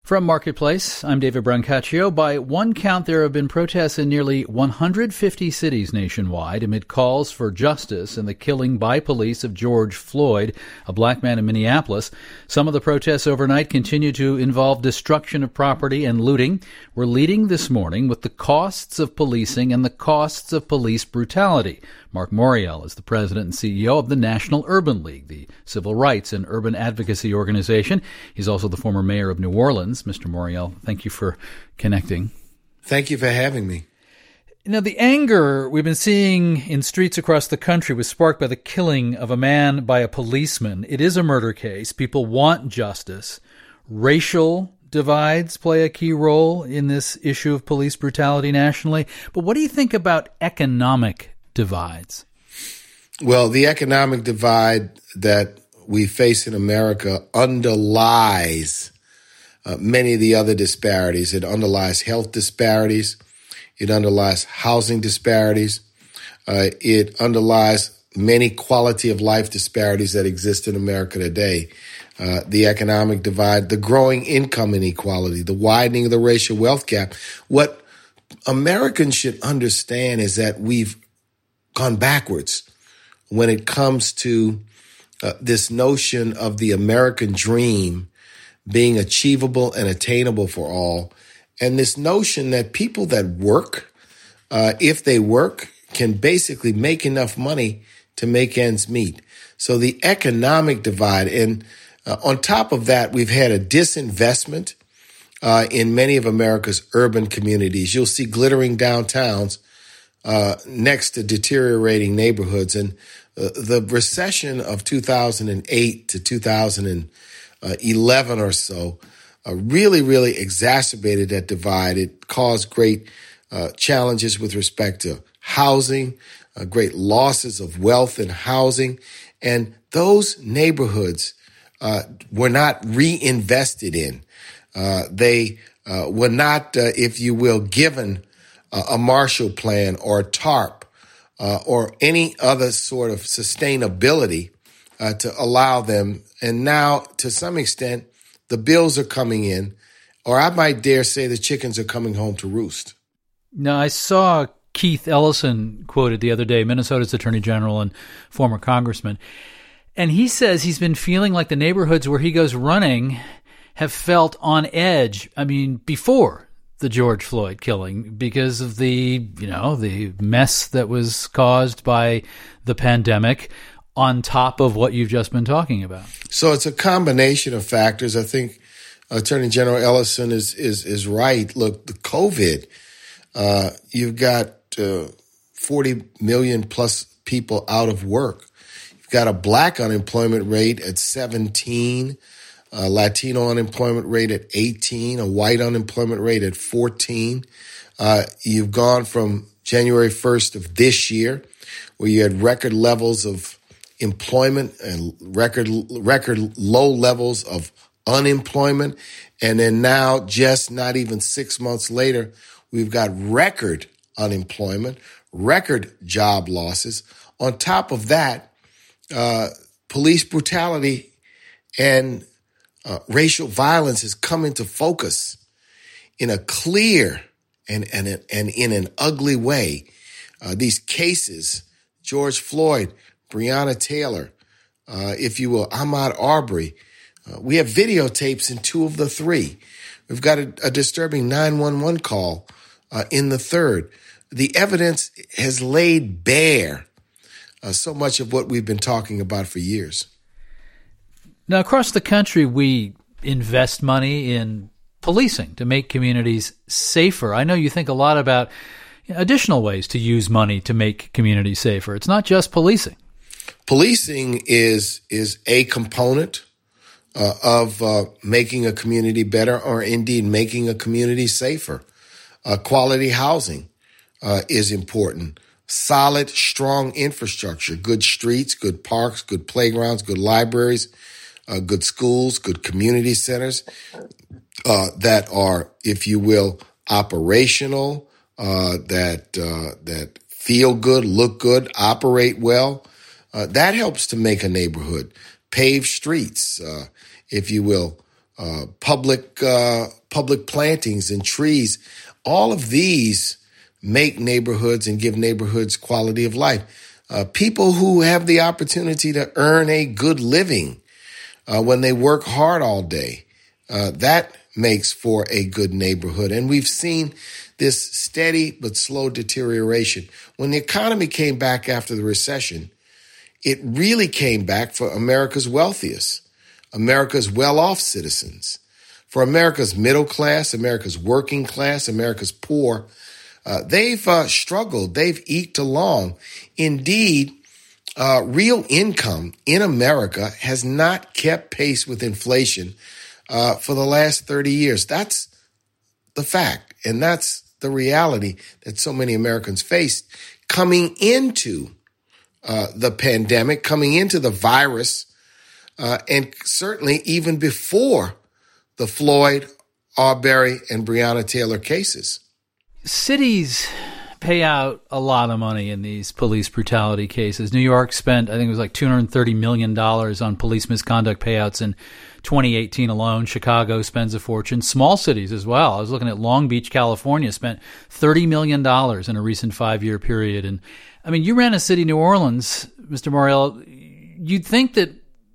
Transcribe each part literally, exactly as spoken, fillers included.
From Marketplace, I'm David Brancaccio. By one count, there have been protests in nearly one hundred fifty cities nationwide amid calls for justice in the killing by police of George Floyd, a black man in Minneapolis. Some of the protests overnight continue to involve destruction of property and looting. We're leading this morning with the costs of policing and the costs of police brutality. Mark Morial is the president and C E O of the National Urban League, the civil rights and urban advocacy organization. He's also the former mayor of New Orleans. Mister Morial, thank you for connecting. Thank you for having me. Now, the anger we've been seeing in streets across the country was sparked by the killing of a man by a policeman. It is a murder case. People want justice. Racial divides play a key role in this issue of police brutality nationally. But what do you think about economic divides? Well, the economic divide that we face in America underlies uh, many of the other disparities. It underlies health disparities. It underlies housing disparities. Uh, it underlies many quality of life disparities that exist in America today. Uh, the economic divide, the growing income inequality, the widening of the racial wealth gap. What Americans should understand is that we've gone backwards when it comes to uh, this notion of the American dream being achievable and attainable for all, and this notion that people that work, uh, if they work, can basically make enough money to make ends meet. So the economic divide, and uh, on top of that, we've had a disinvestment uh, in many of America's urban communities. You'll see glittering downtowns Uh, next to deteriorating neighborhoods. And uh, the recession of two thousand eight to two thousand eleven or so uh, really, really exacerbated that divide. It caused great uh, challenges with respect to housing, uh, great losses of wealth in housing. And those neighborhoods uh, were not reinvested in. Uh, they uh, were not, uh, if you will, given a Marshall Plan or a TARP uh, or any other sort of sustainability uh, to allow them. And now, to some extent, the bills are coming in, or I might dare say the chickens are coming home to roost. Now, I saw Keith Ellison quoted the other day, Minnesota's Attorney General and former congressman, and he says he's been feeling like the neighborhoods where he goes running have felt on edge, I mean, before the George Floyd killing, because of the, you know, the mess that was caused by the pandemic on top of what you've just been talking about. So it's a combination of factors. I think Attorney General Ellison is is is right. Look, the COVID, uh, you've got uh, forty million plus people out of work. You've got a black unemployment rate at seventeen. A Latino unemployment rate at eighteen, a white unemployment rate at fourteen. Uh, you've gone from January first of this year, where you had record levels of employment and record record low levels of unemployment. And then now, just not even six months later, we've got record unemployment, record job losses. On top of that, uh, police brutality and Uh, racial violence has come into focus in a clear and and, and in an ugly way. Uh, these cases, George Floyd, Breonna Taylor, uh, if you will, Ahmaud Arbery, uh, we have videotapes in two of the three. We've got a, a disturbing nine one one call uh, in the third. The evidence has laid bare uh, so much of what we've been talking about for years. Now, across the country, we invest money in policing to make communities safer. I know you think a lot about additional ways to use money to make communities safer. It's not just policing. Policing is is a component uh, of uh, making a community better, or indeed making a community safer. Uh, quality housing uh, is important. Solid, strong infrastructure, good streets, good parks, good playgrounds, good libraries, Uh, good schools, good community centers uh, that are, if you will, operational, uh, that uh, that feel good, look good, operate well. Uh, that helps to make a neighborhood. Paved streets, uh, if you will, uh, public uh, public plantings and trees. All of these make neighborhoods and give neighborhoods quality of life. Uh, people who have the opportunity to earn a good living uh, when they work hard all day, uh, that makes for a good neighborhood. And we've seen this steady but slow deterioration. When the economy came back after the recession, it really came back for America's wealthiest, America's well-off citizens. For America's middle class, America's working class, America's poor, uh, they've uh, struggled. They've eked along. Indeed, uh, real income in America has not kept pace with inflation uh, for the last thirty years. That's the fact, and that's the reality that so many Americans faced coming into uh, the pandemic, coming into the virus, uh, and certainly even before the Floyd, Arbery, and Breonna Taylor cases. Cities pay out a lot of money in these police brutality cases. New York spent, I think it was like two hundred thirty million dollars on police misconduct payouts in twenty eighteen alone. Chicago spends a fortune. Small cities as well. I was looking at Long Beach, California, spent thirty million dollars in a recent five-year period. And I mean, you ran a city, New Orleans, Mister Mauriello. You'd think that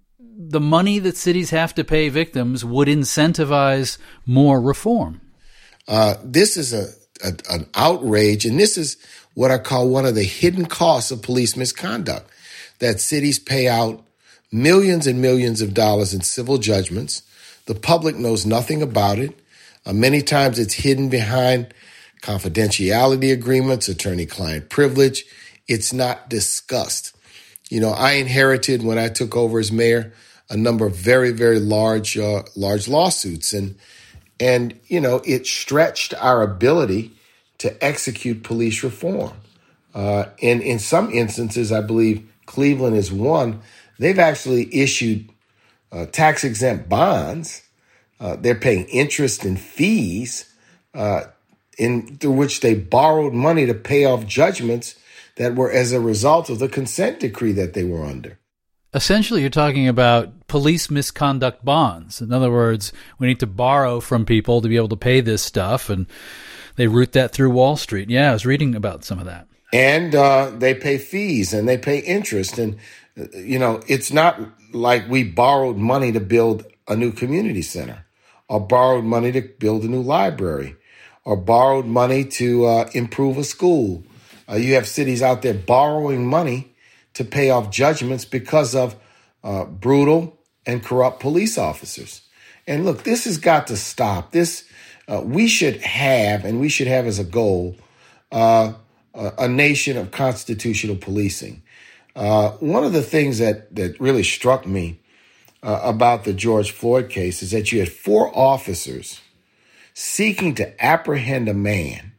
the money that cities have to pay victims would incentivize more reform. Uh, this is a, a an outrage, and this is what I call one of the hidden costs of police misconduct, that cities pay out millions and millions of dollars in civil judgments. The public knows nothing about it. Uh, many times it's hidden behind confidentiality agreements, attorney-client privilege. It's not discussed. You know, I inherited, when I took over as mayor, a number of very, very large, uh, large lawsuits. And, and, you know, it stretched our ability to execute police reform. Uh, and in some instances, I believe Cleveland is one. They've actually issued uh, tax-exempt bonds. Uh, they're paying interest and fees uh, in through which they borrowed money to pay off judgments that were as a result of the consent decree that they were under. Essentially, you're talking about police misconduct bonds. In other words, we need to borrow from people to be able to pay this stuff, and they route that through Wall Street. Yeah, I was reading about some of that. And uh, they pay fees and they pay interest. And, you know, it's not like we borrowed money to build a new community center, or borrowed money to build a new library, or borrowed money to uh, improve a school. Uh, you have cities out there borrowing money to pay off judgments because of uh, brutal and corrupt police officers. And look, this has got to stop. This uh, we should have, and we should have as a goal, uh, a, a nation of constitutional policing. Uh, one of the things that, that really struck me uh, about the George Floyd case is that you had four officers seeking to apprehend a man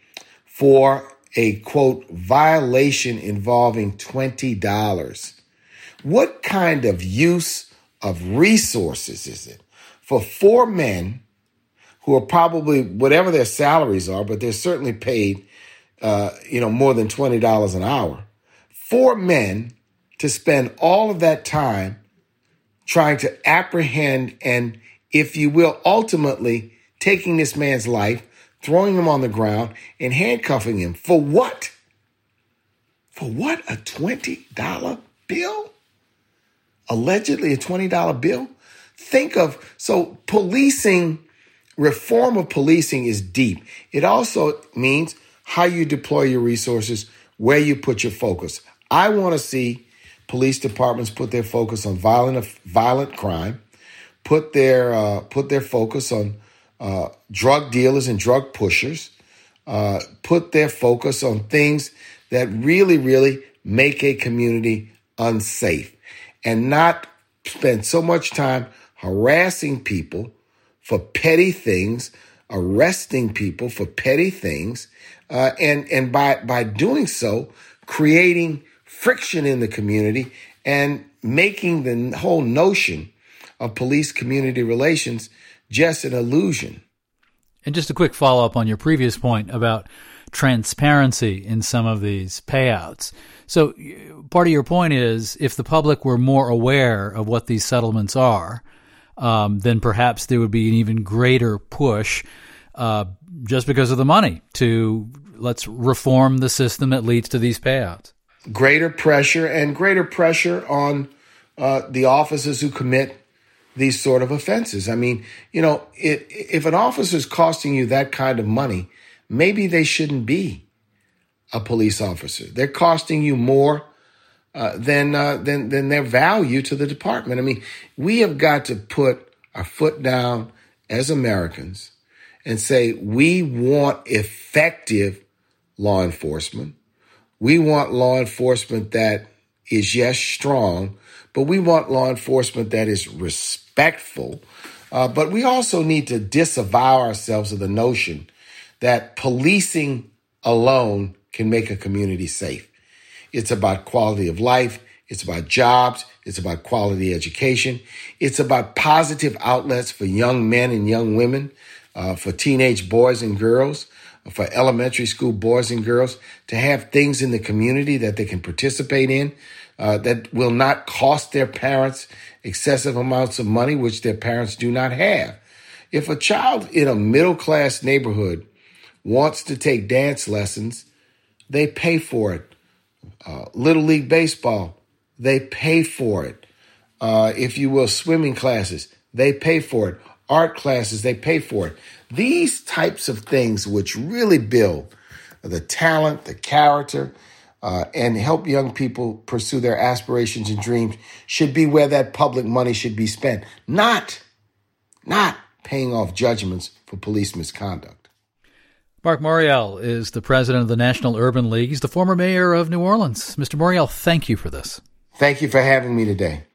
for a, quote, violation involving twenty dollars. What kind of use of resources is it for four men who are probably, whatever their salaries are, but they're certainly paid, uh, you know, more than twenty dollars an hour, four men to spend all of that time trying to apprehend and, if you will, ultimately taking this man's life, throwing him on the ground, and handcuffing him. For what? For what? A twenty dollar bill? Allegedly a twenty dollar bill? Think of, so policing, reform of policing is deep. It also means how you deploy your resources, where you put your focus. I want to see police departments put their focus on violent, violent crime, put their, uh, put their focus on Uh, drug dealers and drug pushers, uh, put their focus on things that really, really make a community unsafe, and not spend so much time harassing people for petty things, arresting people for petty things, uh, and and by by doing so, creating friction in the community and making the whole notion of police-community relations just an illusion. And just a quick follow-up on your previous point about transparency in some of these payouts. So part of your point is, if the public were more aware of what these settlements are, um, then perhaps there would be an even greater push uh, just because of the money to let's reform the system that leads to these payouts. Greater pressure and greater pressure on uh, the officers who commit these sort of offenses. I mean, you know, it, if an officer is costing you that kind of money, maybe they shouldn't be a police officer. They're costing you more uh, than, uh, than than their value to the department. I mean, we have got to put our foot down as Americans and say we want effective law enforcement. We want law enforcement that is, yes, strong, but we want law enforcement that is respectful. Uh, but we also need to disavow ourselves of the notion that policing alone can make a community safe. It's about quality of life. It's about jobs. It's about quality education. It's about positive outlets for young men and young women, uh, for teenage boys and girls, for elementary school boys and girls to have things in the community that they can participate in, uh, that will not cost their parents excessive amounts of money, which their parents do not have. If a child in a middle-class neighborhood wants to take dance lessons, they pay for it. Uh, Little League Baseball, they pay for it. Uh, if you will, swimming classes, they pay for it. Art classes, they pay for it. These types of things which really build the talent, the character, uh, and help young people pursue their aspirations and dreams should be where that public money should be spent, not, not paying off judgments for police misconduct. Mark Morial is the president of the National Urban League. He's the former mayor of New Orleans. Mister Morial, thank you for this. Thank you for having me today.